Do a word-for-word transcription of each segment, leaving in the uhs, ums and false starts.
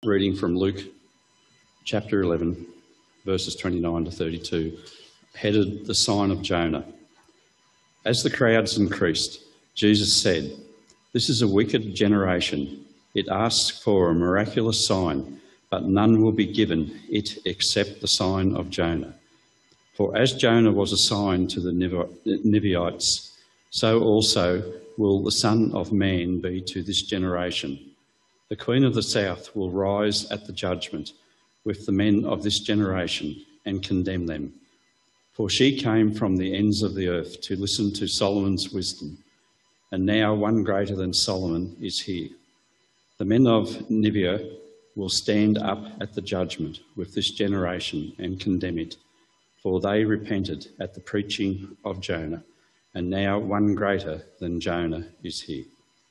Reading from Luke chapter eleven, verses twenty-nine to thirty-two, headed The Sign of Jonah. As the crowds increased, Jesus said, "This is a wicked generation. It asks for a miraculous sign, but none will be given it except the sign of Jonah. For as Jonah was a sign to the Ninevites, so also will the Son of Man be to this generation. The Queen of the South will rise at the judgment with the men of this generation and condemn them. For she came from the ends of the earth to listen to Solomon's wisdom, and now one greater than Solomon is here. The men of Nineveh will stand up at the judgment with this generation and condemn it, for they repented at the preaching of Jonah, and now one greater than Jonah is here."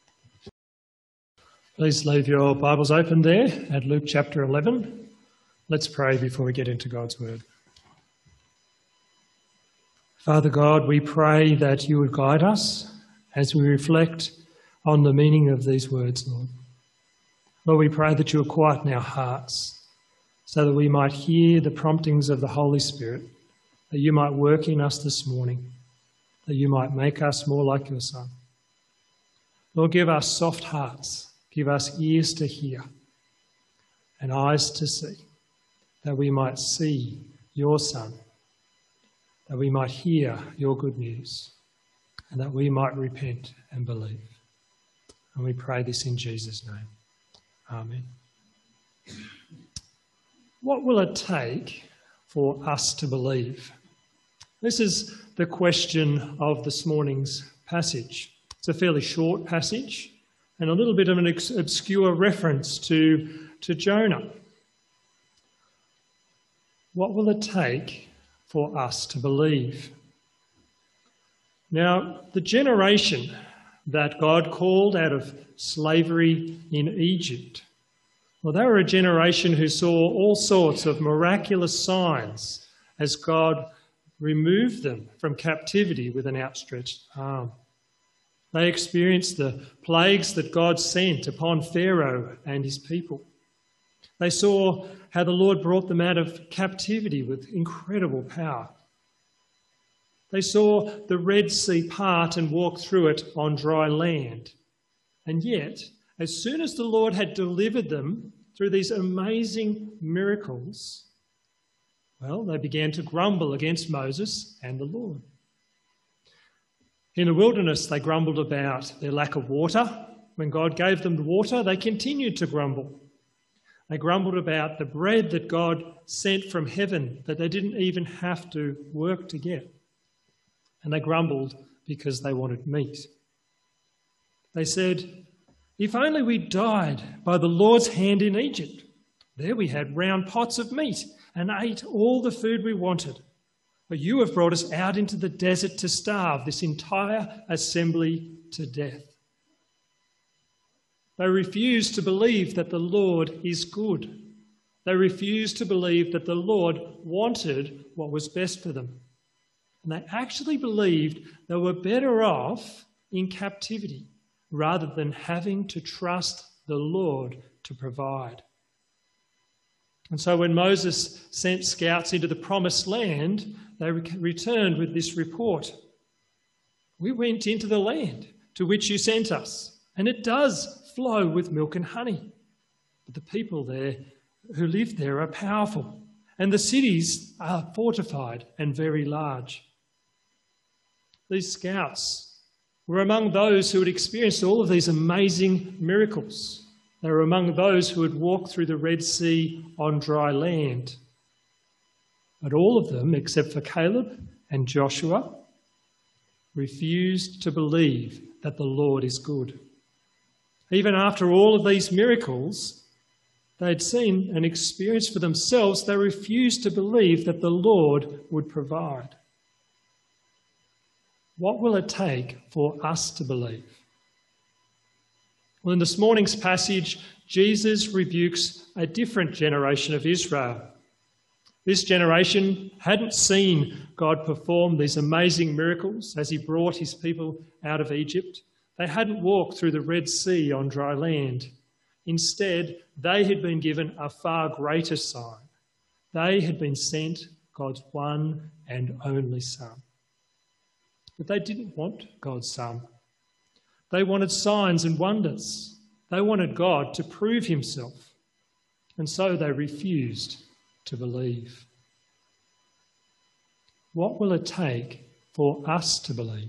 Please leave your Bibles open there at Luke chapter eleven. Let's pray before we get into God's word. Father God, we pray that you would guide us as we reflect on the meaning of these words, Lord. Lord, we pray that you would quieten our hearts so that we might hear the promptings of the Holy Spirit, that you might work in us this morning, that you might make us more like your Son. Lord, give us soft hearts. Give us ears to hear and eyes to see, that we might see your Son, that we might hear your good news, and that we might repent and believe. And we pray this in Jesus' name. Amen. What will it take for us to believe? This is the question of this morning's passage. It's a fairly short passage, and a little bit of an obscure reference to, to Jonah. What will it take for us to believe? Now, the generation that God called out of slavery in Egypt, well, they were a generation who saw all sorts of miraculous signs as God removed them from captivity with an outstretched arm. They experienced the plagues that God sent upon Pharaoh and his people. They saw how the Lord brought them out of captivity with incredible power. They saw the Red Sea part and walk through it on dry land. And yet, as soon as the Lord had delivered them through these amazing miracles, well, they began to grumble against Moses and the Lord. In the wilderness, they grumbled about their lack of water. When God gave them the water, they continued to grumble. They grumbled about the bread that God sent from heaven that they didn't even have to work to get. And they grumbled because they wanted meat. They said, "If only we died by the Lord's hand in Egypt. There we had round pots of meat and ate all the food we wanted. But you have brought us out into the desert to starve this entire assembly to death." They refuse to believe that the Lord is good. They refuse to believe that the Lord wanted what was best for them. And they actually believed they were better off in captivity rather than having to trust the Lord to provide. And so when Moses sent scouts into the promised land, they re- returned with this report. "We went into the land to which you sent us, and it does flow with milk and honey. But the people there who live there are powerful, and the cities are fortified and very large." These scouts were among those who had experienced all of these amazing miracles. They were among those who had walked through the Red Sea on dry land. But all of them, except for Caleb and Joshua, refused to believe that the Lord is good. Even after all of these miracles they'd seen and experienced for themselves, they refused to believe that the Lord would provide. What will it take for us to believe? Well, in this morning's passage, Jesus rebukes a different generation of Israel. This generation hadn't seen God perform these amazing miracles as he brought his people out of Egypt. They hadn't walked through the Red Sea on dry land. Instead, they had been given a far greater sign. They had been sent God's one and only Son. But they didn't want God's Son. They wanted signs and wonders. They wanted God to prove himself. And so they refused to believe. What will it take for us to believe?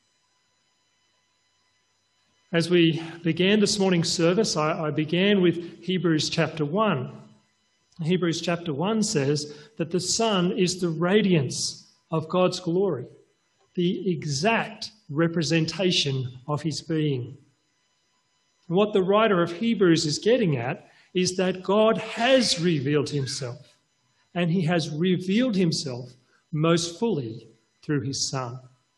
As we began this morning's service, I, I began with Hebrews chapter one. Hebrews chapter one says that the Son is the radiance of God's glory, the exact representation of his being. And what the writer of Hebrews is getting at is that God has revealed himself, and he has revealed himself most fully through his Son.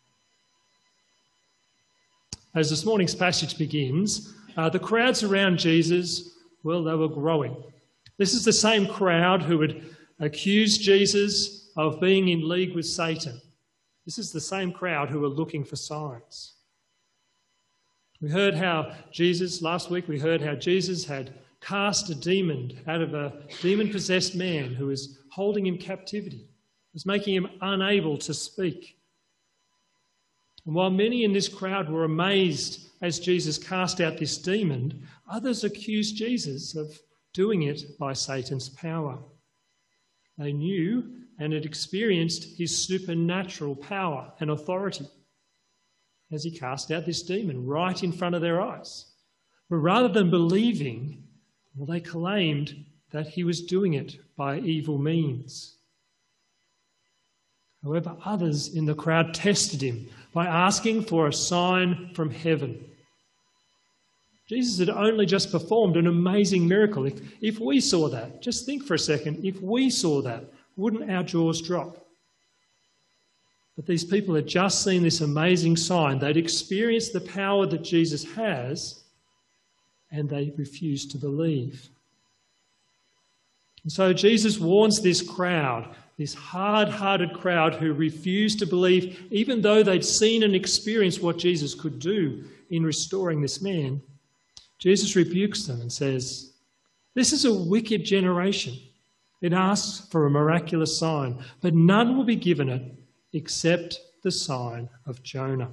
As this morning's passage begins, uh, the crowds around Jesus, well, they were growing. This is the same crowd who had accused Jesus of being in league with Satan. This is the same crowd who were looking for signs. We heard how Jesus, last week we heard how Jesus had cast a demon out of a demon-possessed man who was holding him captivity, was making him unable to speak. And while many in this crowd were amazed as Jesus cast out this demon, others accused Jesus of doing it by Satan's power. They knew and had experienced his supernatural power and authority as he cast out this demon right in front of their eyes. But rather than believing, well, they claimed that he was doing it by evil means. However, others in the crowd tested him by asking for a sign from heaven. Jesus had only just performed an amazing miracle. If, if we saw that, just think for a second, if we saw that, wouldn't our jaws drop? But these people had just seen this amazing sign. They'd experienced the power that Jesus has, and they refused to believe. And so Jesus warns this crowd, this hard-hearted crowd who refused to believe, even though they'd seen and experienced what Jesus could do in restoring this man. Jesus rebukes them and says, "This is a wicked generation. It asks for a miraculous sign, but none will be given it except the sign of Jonah."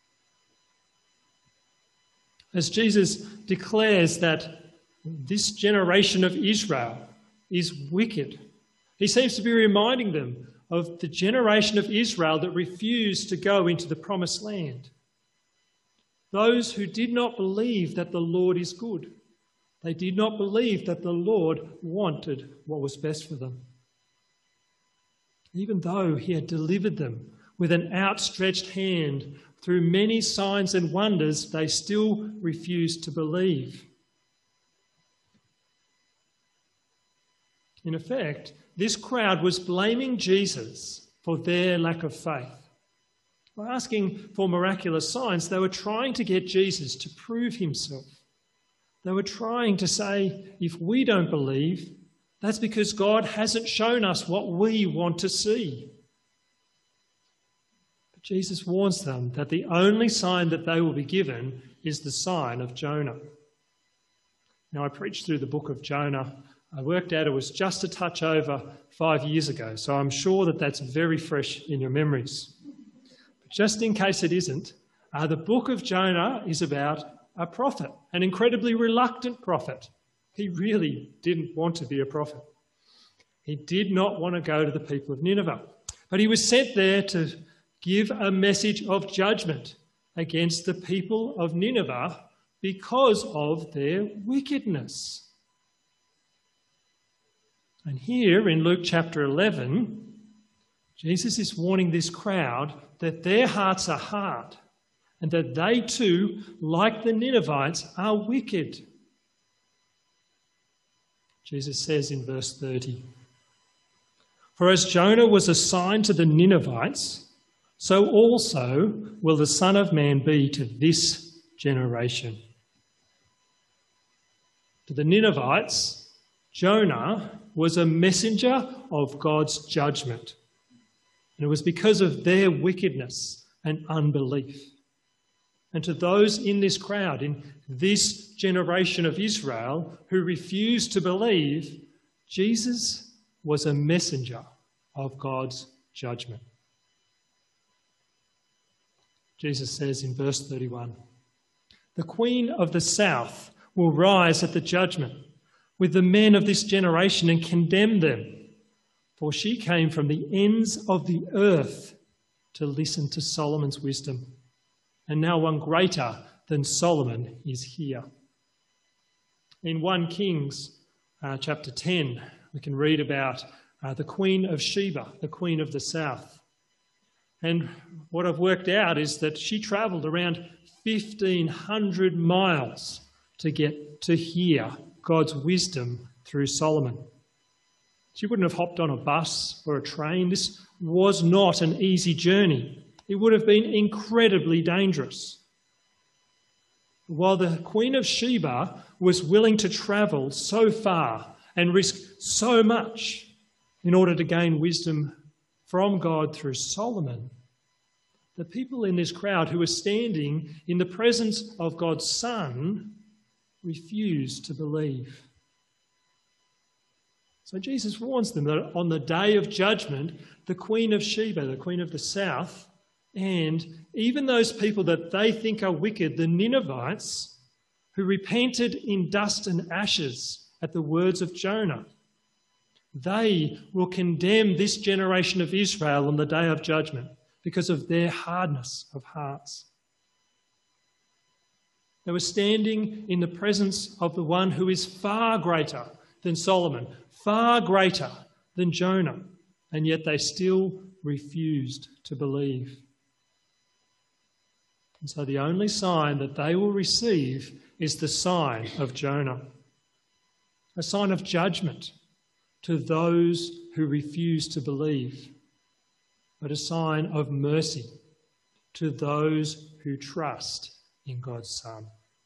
As Jesus declares that this generation of Israel is wicked, he seems to be reminding them of the generation of Israel that refused to go into the promised land. Those who did not believe that the Lord is good. They did not believe that the Lord wanted what was best for them. Even though he had delivered them with an outstretched hand through many signs and wonders, they still refused to believe. In effect, this crowd was blaming Jesus for their lack of faith. By asking for miraculous signs, they were trying to get Jesus to prove himself. They were trying to say, if we don't believe, that's because God hasn't shown us what we want to see. But Jesus warns them that the only sign that they will be given is the sign of Jonah. Now, I preached through the book of Jonah. I worked out it was just a touch over five years ago, so I'm sure that that's very fresh in your memories. But just in case it isn't, uh, the book of Jonah is about a prophet, an incredibly reluctant prophet. He really didn't want to be a prophet. He did not want to go to the people of Nineveh, but he was sent there to give a message of judgment against the people of Nineveh because of their wickedness. And here in Luke chapter eleven, Jesus is warning this crowd that their hearts are hard and that they too, like the Ninevites, are wicked. Jesus says in verse thirty, "For as Jonah was a sign to the Ninevites, so also will the Son of Man be to this generation." To the Ninevites, Jonah was a messenger of God's judgment. And it was because of their wickedness and unbelief. And to those in this crowd, in this generation of Israel who refused to believe, Jesus was a messenger of God's judgment. Jesus says in verse thirty-one, "The Queen of the South will rise at the judgment with the men of this generation and condemn them, for she came from the ends of the earth to listen to Solomon's wisdom. And now one greater than Solomon is here." In First Kings uh, chapter ten, we can read about uh, the Queen of Sheba, the Queen of the South. And what I've worked out is that she travelled around fifteen hundred miles to get to hear God's wisdom through Solomon. She wouldn't have hopped on a bus or a train. This was not an easy journey. It would have been incredibly dangerous. While the Queen of Sheba was willing to travel so far and risk so much in order to gain wisdom from God through Solomon, the people in this crowd who were standing in the presence of God's Son refused to believe. So Jesus warns them that on the day of judgment, the Queen of Sheba, the Queen of the South, and even those people that they think are wicked, the Ninevites, who repented in dust and ashes at the words of Jonah, they will condemn this generation of Israel on the day of judgment because of their hardness of hearts. They were standing in the presence of the one who is far greater than Solomon, far greater than Jonah, and yet they still refused to believe. And so the only sign that they will receive is the sign of Jonah, a sign of judgment to those who refuse to believe, but a sign of mercy to those who trust in God's Son.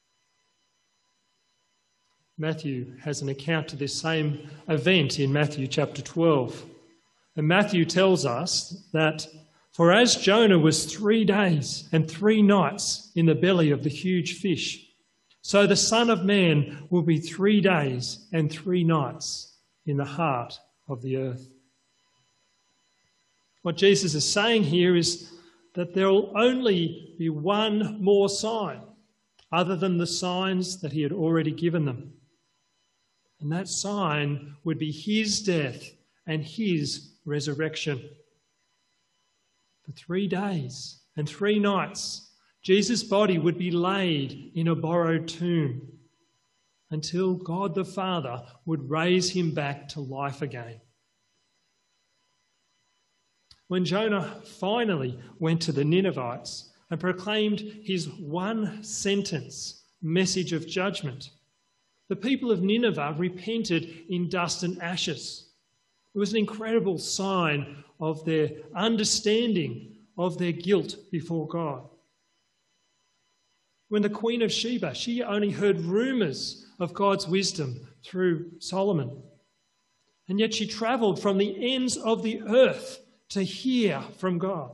Matthew has an account to this same event in Matthew chapter twelve. And Matthew tells us that, "For as Jonah was three days and three nights in the belly of the huge fish, so the Son of Man will be three days and three nights in the heart of the earth." What Jesus is saying here is that there will only be one more sign other than the signs that he had already given them. And that sign would be his death and his resurrection. For three days and three nights, Jesus' body would be laid in a borrowed tomb until God the Father would raise him back to life again. When Jonah finally went to the Ninevites and proclaimed his one sentence message of judgment, the people of Nineveh repented in dust and ashes. It was an incredible sign of their understanding of their guilt before God. When the Queen of Sheba, she only heard rumours of God's wisdom through Solomon. And yet she travelled from the ends of the earth to hear from God.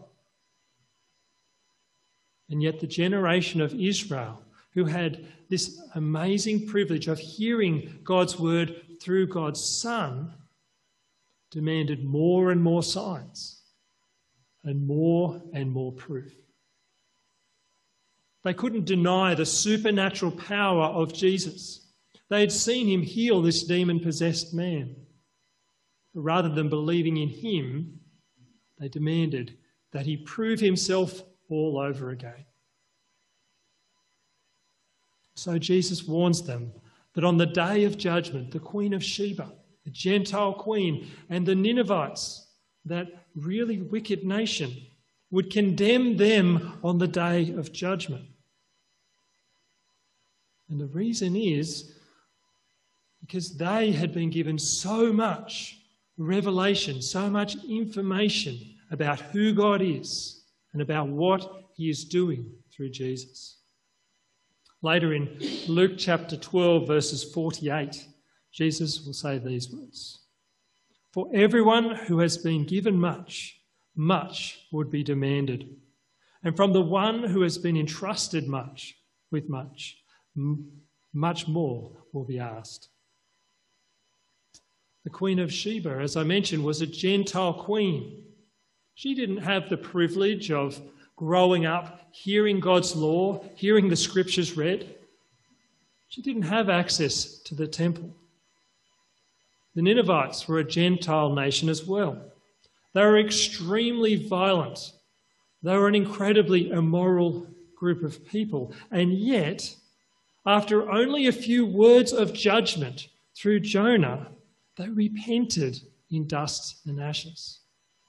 And yet the generation of Israel, who had this amazing privilege of hearing God's word through God's Son, demanded more and more signs and more and more proof. They couldn't deny the supernatural power of Jesus. They had seen him heal this demon-possessed man. But rather than believing in him, they demanded that he prove himself all over again. So Jesus warns them that on the day of judgment, the Queen of Sheba, the Gentile queen, and the Ninevites, that really wicked nation, would condemn them on the day of judgment. And the reason is because they had been given so much revelation, so much information about who God is and about what he is doing through Jesus. Later in Luke chapter twelve, verses forty-eight, Jesus will say these words: "For everyone who has been given much, much would be demanded. And from the one who has been entrusted much with much, m- much more will be asked. The Queen of Sheba, as I mentioned, was a Gentile queen. She didn't have the privilege of growing up, hearing God's law, hearing the scriptures read. She didn't have access to the temple. The Ninevites were a Gentile nation as well. They were extremely violent. They were an incredibly immoral group of people. And yet, after only a few words of judgment through Jonah, they repented in dust and ashes.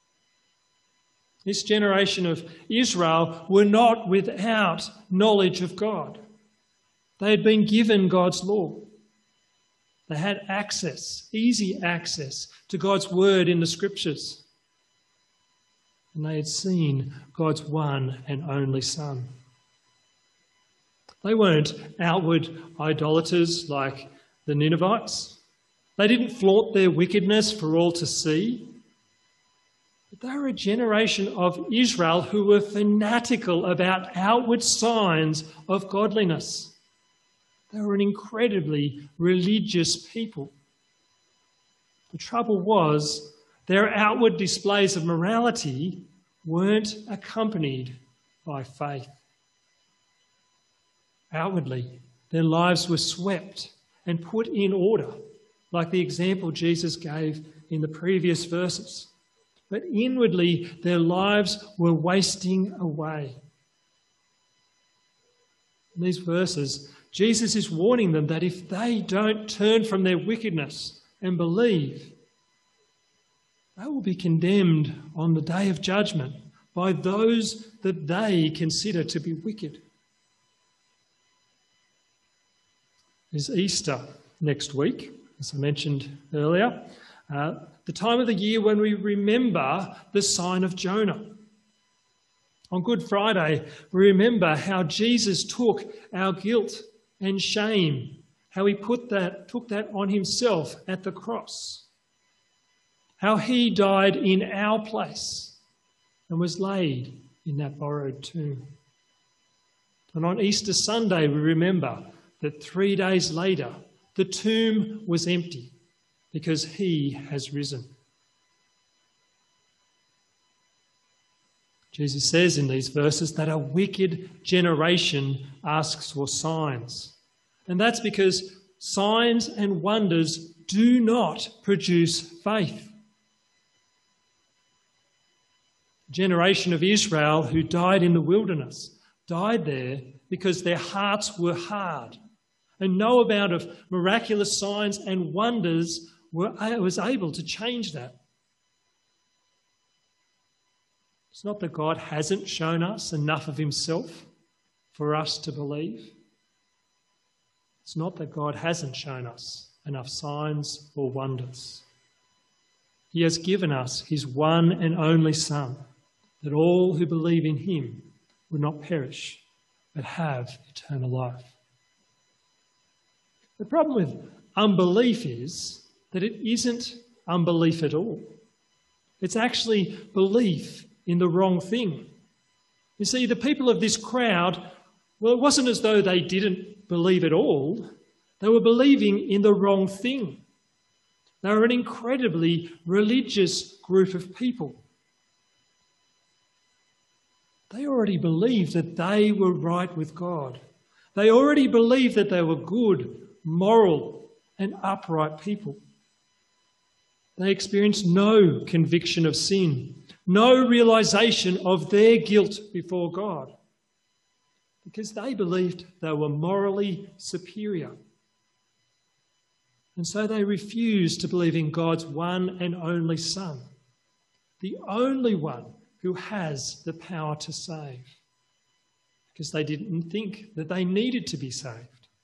This generation of Israel were not without knowledge of God. They had been given God's law. They had access, easy access to God's word in the scriptures. And they had seen God's one and only Son. They weren't outward idolaters like the Ninevites. They didn't flaunt their wickedness for all to see. But they were a generation of Israel who were fanatical about outward signs of godliness. They were an incredibly religious people. The trouble was, their outward displays of morality weren't accompanied by faith. Outwardly, their lives were swept and put in order, like the example Jesus gave in the previous verses. But inwardly, their lives were wasting away. In these verses, Jesus is warning them that if they don't turn from their wickedness and believe, they will be condemned on the day of judgment by those that they consider to be wicked. It's Easter next week, as I mentioned earlier, uh, the time of the year when we remember the sign of Jonah. On Good Friday, we remember how Jesus took our guilt and shame, how he put that, took that on himself at the cross, how he died in our place and was laid in that borrowed tomb. And on Easter Sunday, we remember that three days later, the tomb was empty because he has risen. Jesus says in these verses that a wicked generation asks for signs. And that's because signs and wonders do not produce faith. The generation of Israel who died in the wilderness died there because their hearts were hard. And no amount of miraculous signs and wonders were, was able to change that. It's not that God hasn't shown us enough of himself for us to believe. It's not that God hasn't shown us enough signs or wonders. He has given us his one and only Son, that all who believe in him would not perish, but have eternal life. The problem with unbelief is that it isn't unbelief at all. It's actually belief in the wrong thing. You see, the people of this crowd, well, it wasn't as though they didn't believe at all. They were believing in the wrong thing. They were an incredibly religious group of people. They already believed that they were right with God. They already believed that they were good, moral, and upright people. They experienced no conviction of sin, no realization of their guilt before God, because they believed they were morally superior. And so they refused to believe in God's one and only Son, the only one who has the power to save, because they didn't think that they needed to be saved.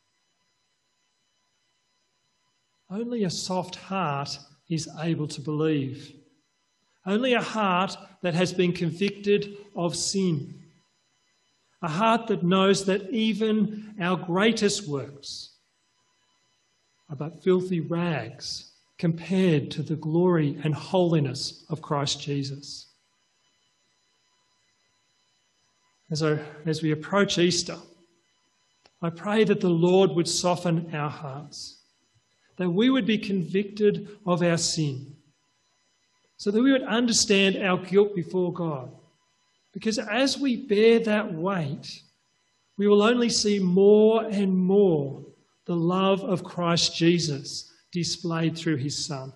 Only a soft heart is able to believe. Only a heart that has been convicted of sin. A heart that knows that even our greatest works are but filthy rags compared to the glory and holiness of Christ Jesus. As, I, as we approach Easter, I pray that the Lord would soften our hearts, that we would be convicted of our sin, so that we would understand our guilt before God. Because as we bear that weight, we will only see more and more the love of Christ Jesus displayed through his Son.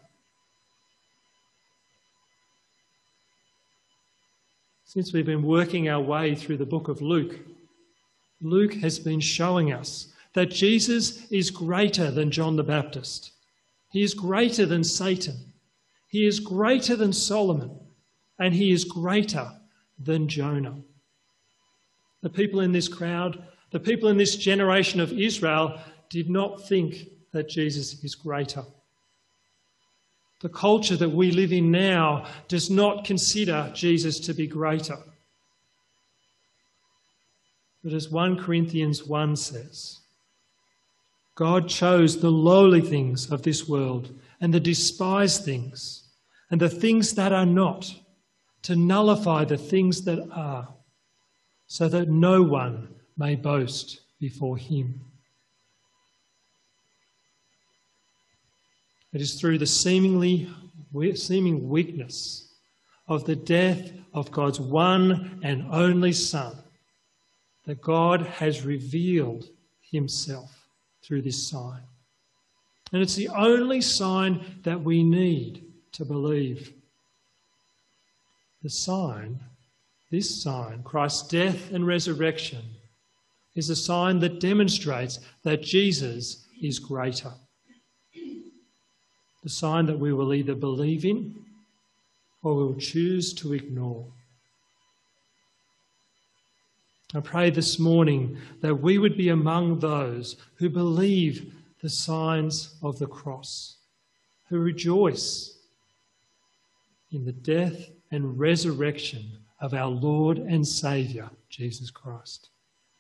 Since we've been working our way through the book of Luke, Luke has been showing us that Jesus is greater than John the Baptist. He is greater than Satan. He is greater than Solomon. And he is greater than Jonah. The people in this crowd, the people in this generation of Israel did not think that Jesus is greater. The culture that we live in now does not consider Jesus to be greater. But as First Corinthians one says, God chose the lowly things of this world and the despised things and the things that are not, to nullify the things that are, so that no one may boast before him. It is through the seemingly seeming weakness of the death of God's one and only Son that God has revealed himself through this sign. And it's the only sign that we need to believe. The sign, this sign, Christ's death and resurrection, is a sign that demonstrates that Jesus is greater. The sign that we will either believe in or we will choose to ignore. I pray this morning that we would be among those who believe the signs of the cross, who rejoice in the death and resurrection of our Lord and Saviour, Jesus Christ.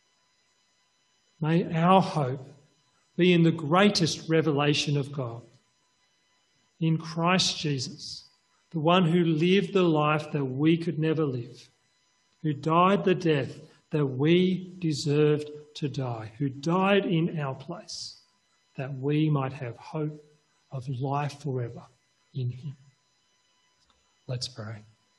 May our hope be in the greatest revelation of God, in Christ Jesus, the one who lived the life that we could never live, who died the death that we deserved to die, who died in our place, that we might have hope of life forever in him. Let's pray.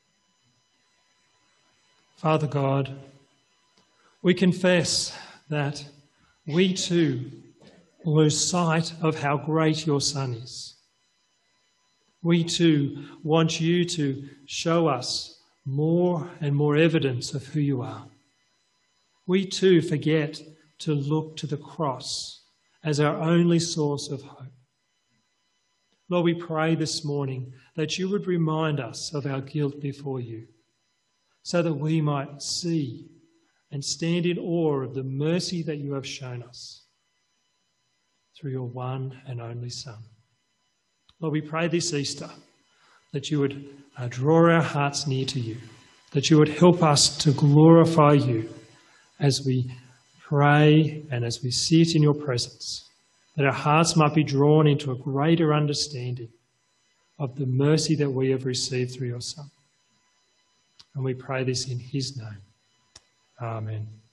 Father God, we confess that we too lose sight of how great your Son is. We too want you to show us more and more evidence of who you are. We too forget to look to the cross as our only source of hope. Lord, we pray this morning that you would remind us of our guilt before you, so that we might see and stand in awe of the mercy that you have shown us through your one and only Son. Lord, we pray this Easter that you would uh, draw our hearts near to you, that you would help us to glorify you as we pray and as we sit in your presence, that our hearts might be drawn into a greater understanding of the mercy that we have received through your Son. And we pray this in his name. Amen.